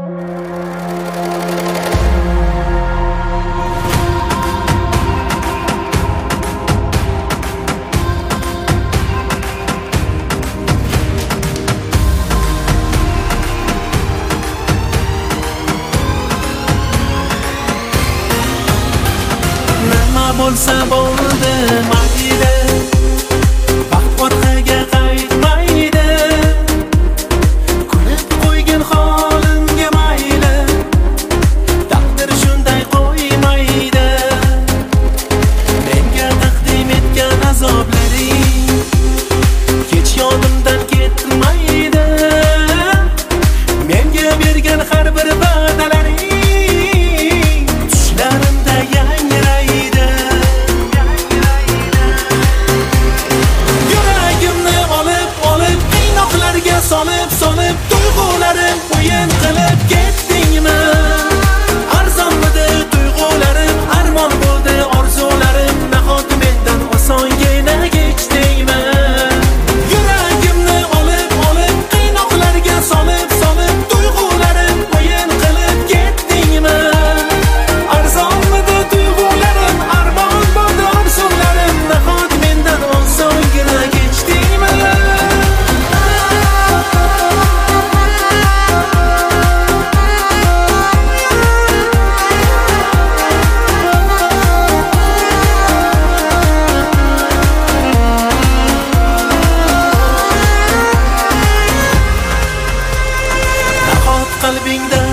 bo'lsa bo'ldi mayli, vaqt orqaga qaytmaydi. Kulib qo'ygan holimga mayli, taqdir shunday qo'ymaydi. Menga taqdim etgan azoblaring hech yonimdan ketmaydi. Menga bergan har bir va'dalaring tushlarimda yangraydi. Solib tuyg'ularim o'yin qilib ketdingmi? Arzonmidi tuyg'ularim, armon bo'ldi orzularim, nahot mendan osongina kechdingmi? Yuragimni olib qiynoqlarga solib tuyg'ularim o'yin qilib ketdingmi? Arzonmidi tuyg'ularim, armon bo'ldi orzularim, nahot mendan osongina kechdingmi? Qalbingda